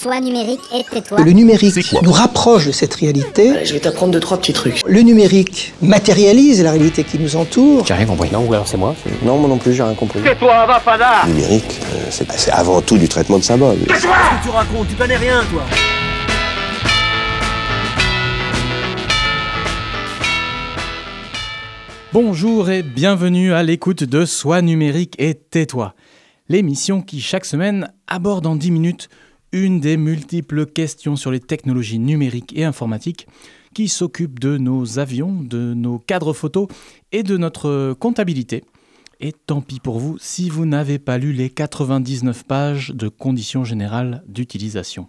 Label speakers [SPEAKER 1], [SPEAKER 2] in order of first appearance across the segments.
[SPEAKER 1] Sois numérique et tais-toi.
[SPEAKER 2] Le numérique nous rapproche de cette réalité.
[SPEAKER 3] Je vais t'apprendre 2-3 petits trucs.
[SPEAKER 2] Le numérique matérialise la réalité qui nous entoure.
[SPEAKER 4] J'ai rien compris. Non, ou alors c'est moi.
[SPEAKER 5] Non, moi non plus, j'ai rien compris.
[SPEAKER 6] Tais-toi, va, fada.
[SPEAKER 5] Le numérique, c'est avant tout du traitement de symboles.
[SPEAKER 6] Tais-toi. Qu'est-ce que tu racontes? Tu connais rien, toi.
[SPEAKER 7] Bonjour et bienvenue à l'écoute de Sois numérique et tais-toi, l'émission qui chaque semaine aborde en 10 minutes une des multiples questions sur les technologies numériques et informatiques qui s'occupent de nos avions, de nos cadres photos et de notre comptabilité. Et tant pis pour vous si vous n'avez pas lu les 99 pages de conditions générales d'utilisation.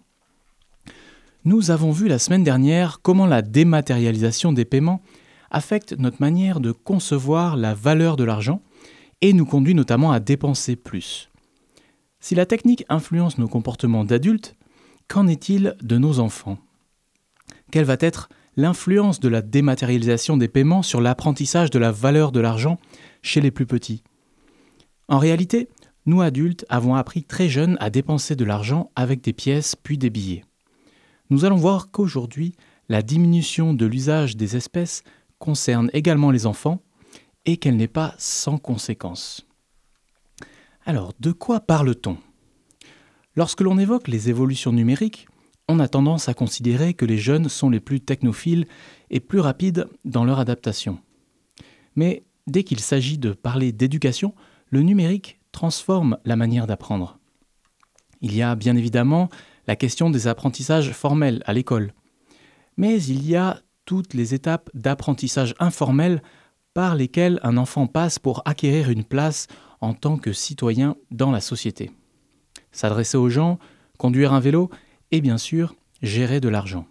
[SPEAKER 7] Nous avons vu la semaine dernière comment la dématérialisation des paiements affecte notre manière de concevoir la valeur de l'argent et nous conduit notamment à dépenser plus. Si la technique influence nos comportements d'adultes, qu'en est-il de nos enfants ? Quelle va être l'influence de la dématérialisation des paiements sur l'apprentissage de la valeur de l'argent chez les plus petits ? En réalité, nous adultes avons appris très jeunes à dépenser de l'argent avec des pièces puis des billets. Nous allons voir qu'aujourd'hui, la diminution de l'usage des espèces concerne également les enfants et qu'elle n'est pas sans conséquences. Alors, de quoi parle-t-on ? Lorsque l'on évoque les évolutions numériques, on a tendance à considérer que les jeunes sont les plus technophiles et plus rapides dans leur adaptation. Mais dès qu'il s'agit de parler d'éducation, le numérique transforme la manière d'apprendre. Il y a bien évidemment la question des apprentissages formels à l'école, mais il y a toutes les étapes d'apprentissage informel par lesquelles un enfant passe pour acquérir une place en tant que citoyen dans la société. S'adresser aux gens, conduire un vélo et bien sûr gérer de l'argent.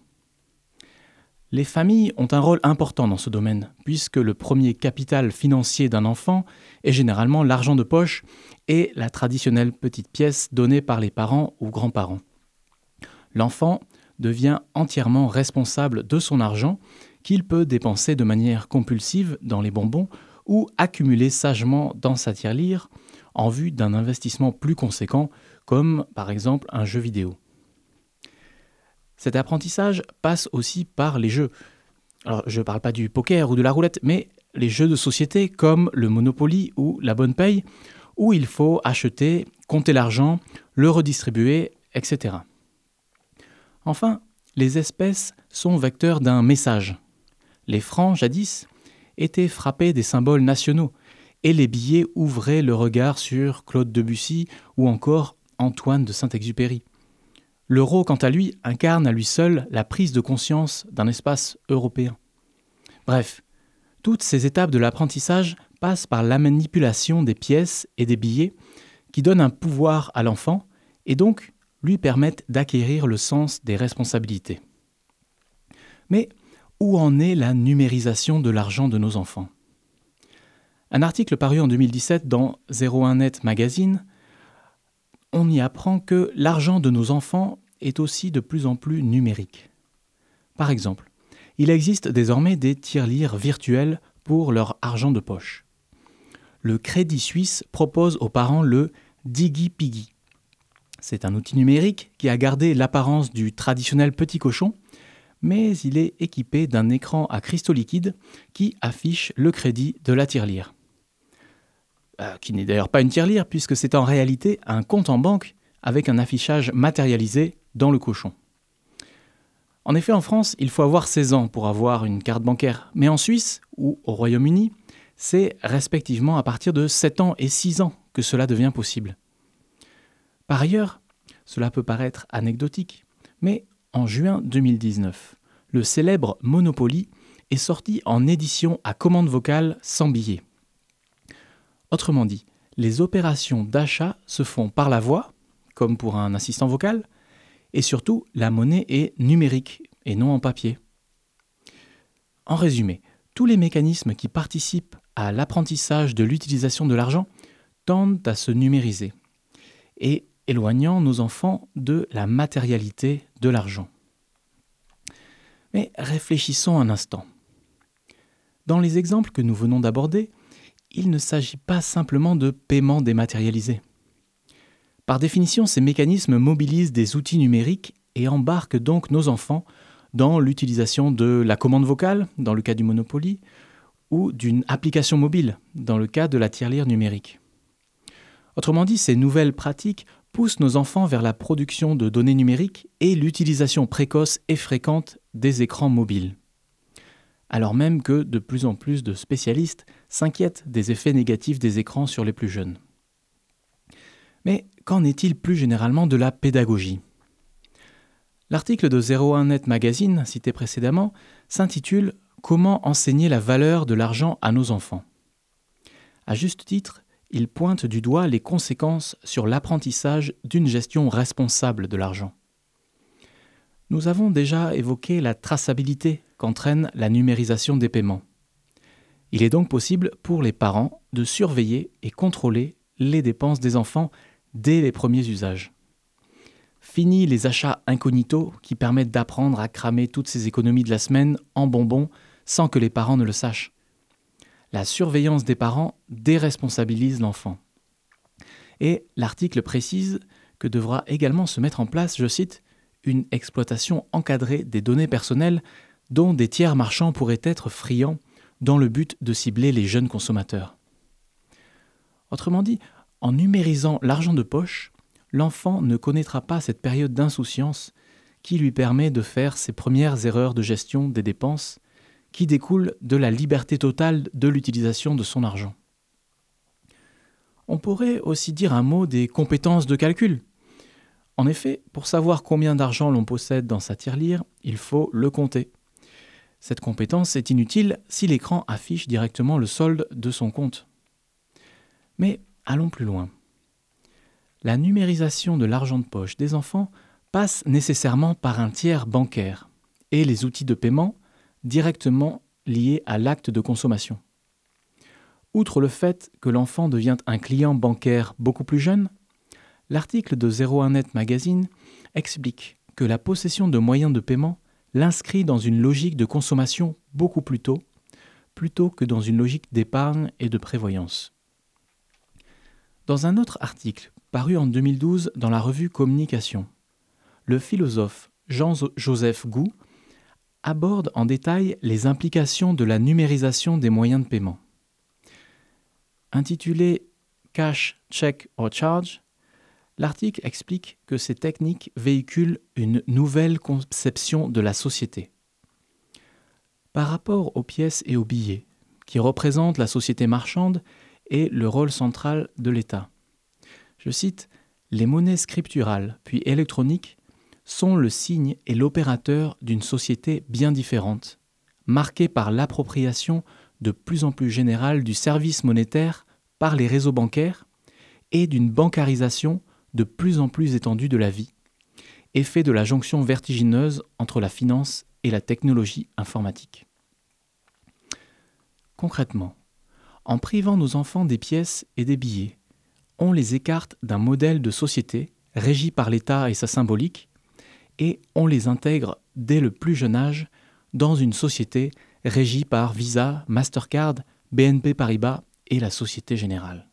[SPEAKER 7] Les familles ont un rôle important dans ce domaine, puisque le premier capital financier d'un enfant est généralement l'argent de poche et la traditionnelle petite pièce donnée par les parents ou grands-parents. L'enfant devient entièrement responsable de son argent qu'il peut dépenser de manière compulsive dans les bonbons ou accumuler sagement dans sa tirelire en vue d'un investissement plus conséquent comme par exemple un jeu vidéo. Cet apprentissage passe aussi par les jeux. Alors je ne parle pas du poker ou de la roulette, mais les jeux de société comme le Monopoly ou la Bonne Paye où il faut acheter, compter l'argent, le redistribuer, etc. Enfin, les espèces sont vecteurs d'un message. Les francs, jadis, étaient frappés des symboles nationaux, et les billets ouvraient le regard sur Claude Debussy ou encore Antoine de Saint-Exupéry. L'euro, quant à lui, incarne à lui seul la prise de conscience d'un espace européen. Bref, toutes ces étapes de l'apprentissage passent par la manipulation des pièces et des billets qui donnent un pouvoir à l'enfant, et donc lui permettent d'acquérir le sens des responsabilités. Mais où en est la numérisation de l'argent de nos enfants ? Un article paru en 2017 dans 01net Magazine, on y apprend que l'argent de nos enfants est aussi de plus en plus numérique. Par exemple, il existe désormais des tirelires virtuels pour leur argent de poche. Le Crédit Suisse propose aux parents le DigiPiggy. C'est un outil numérique qui a gardé l'apparence du traditionnel petit cochon, mais il est équipé d'un écran à cristaux liquides qui affiche le crédit de la tirelire. Qui n'est d'ailleurs pas une tirelire puisque c'est en réalité un compte en banque avec un affichage matérialisé dans le cochon. En effet, en France, il faut avoir 16 ans pour avoir une carte bancaire, mais en Suisse ou au Royaume-Uni, c'est respectivement à partir de 7 ans et 6 ans que cela devient possible. Par ailleurs, cela peut paraître anecdotique, mais en juin 2019, le célèbre Monopoly est sorti en édition à commande vocale sans billet. Autrement dit, les opérations d'achat se font par la voix, comme pour un assistant vocal, et surtout la monnaie est numérique et non en papier. En résumé, tous les mécanismes qui participent à l'apprentissage de l'utilisation de l'argent tendent à se numériser et éloignant nos enfants de la matérialité de l'argent. Mais réfléchissons un instant. Dans les exemples que nous venons d'aborder, il ne s'agit pas simplement de paiements dématérialisés. Par définition, ces mécanismes mobilisent des outils numériques et embarquent donc nos enfants dans l'utilisation de la commande vocale, dans le cas du Monopoly, ou d'une application mobile, dans le cas de la tirelire numérique. Autrement dit, ces nouvelles pratiques poussent nos enfants vers la production de données numériques et l'utilisation précoce et fréquente des écrans mobiles. Alors même que de plus en plus de spécialistes s'inquiètent des effets négatifs des écrans sur les plus jeunes. Mais qu'en est-il plus généralement de la pédagogie ? L'article de 01net Magazine, cité précédemment, s'intitule « Comment enseigner la valeur de l'argent à nos enfants ». À juste titre, il pointe du doigt les conséquences sur l'apprentissage d'une gestion responsable de l'argent. Nous avons déjà évoqué la traçabilité qu'entraîne la numérisation des paiements. Il est donc possible pour les parents de surveiller et contrôler les dépenses des enfants dès les premiers usages. Fini les achats incognito qui permettent d'apprendre à cramer toutes ces économies de la semaine en bonbons sans que les parents ne le sachent. La surveillance des parents déresponsabilise l'enfant. Et l'article précise que devra également se mettre en place, je cite, « une exploitation encadrée des données personnelles dont des tiers marchands pourraient être friands dans le but de cibler les jeunes consommateurs ». Autrement dit, en numérisant l'argent de poche, l'enfant ne connaîtra pas cette période d'insouciance qui lui permet de faire ses premières erreurs de gestion des dépenses qui découlent de la liberté totale de l'utilisation de son argent. On pourrait aussi dire un mot des compétences de calcul. En effet, pour savoir combien d'argent l'on possède dans sa tirelire, il faut le compter. Cette compétence est inutile si l'écran affiche directement le solde de son compte. Mais allons plus loin. La numérisation de l'argent de poche des enfants passe nécessairement par un tiers bancaire et les outils de paiement directement liés à l'acte de consommation. Outre le fait que l'enfant devient un client bancaire beaucoup plus jeune, l'article de 01net Magazine explique que la possession de moyens de paiement l'inscrit dans une logique de consommation beaucoup plus tôt, plutôt que dans une logique d'épargne et de prévoyance. Dans un autre article paru en 2012 dans la revue Communication, le philosophe Jean-Joseph Gou aborde en détail les implications de la numérisation des moyens de paiement. Intitulé « Cash, Check or Charge », l'article explique que ces techniques véhiculent une nouvelle conception de la société. Par rapport aux pièces et aux billets, qui représentent la société marchande et le rôle central de l'État. Je cite, « Les monnaies scripturales, puis électroniques, sont le signe et l'opérateur d'une société bien différente, marquée par l'appropriation de plus en plus générale du service monétaire par les réseaux bancaires et d'une bancarisation de plus en plus étendue de la vie, effet de la jonction vertigineuse entre la finance et la technologie informatique. » Concrètement, en privant nos enfants des pièces et des billets, on les écarte d'un modèle de société régi par l'État et sa symbolique, et on les intègre dès le plus jeune âge dans une société régie par Visa, Mastercard, BNP Paribas et la Société Générale.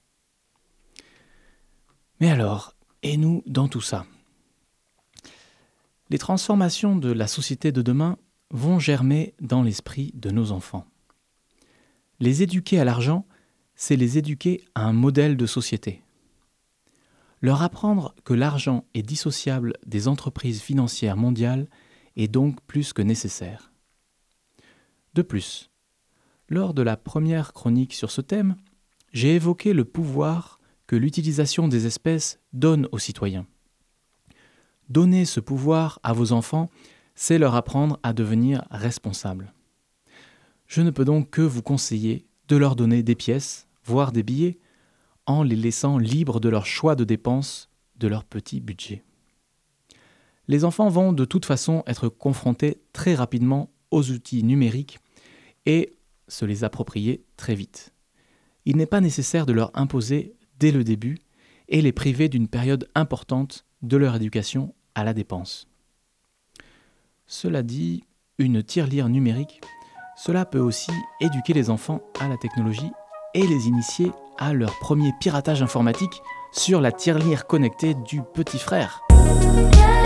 [SPEAKER 7] Mais alors, et nous dans tout ça ? Les transformations de la société de demain vont germer dans l'esprit de nos enfants. Les éduquer à l'argent, c'est les éduquer à un modèle de société. Leur apprendre que l'argent est dissociable des entreprises financières mondiales est donc plus que nécessaire. De plus, lors de la première chronique sur ce thème, j'ai évoqué le pouvoir que l'utilisation des espèces donne aux citoyens. Donner ce pouvoir à vos enfants, c'est leur apprendre à devenir responsables. Je ne peux donc que vous conseiller de leur donner des pièces, voire des billets, en les laissant libres de leur choix de dépenses, de leur petit budget. Les enfants vont de toute façon être confrontés très rapidement aux outils numériques et se les approprier très vite. Il n'est pas nécessaire de leur imposer dès le début et les priver d'une période importante de leur éducation à la dépense. Cela dit, une tirelire numérique, cela peut aussi éduquer les enfants à la technologie et les initier à leur premier piratage informatique sur la tirelire connectée du petit frère.
[SPEAKER 1] Yeah.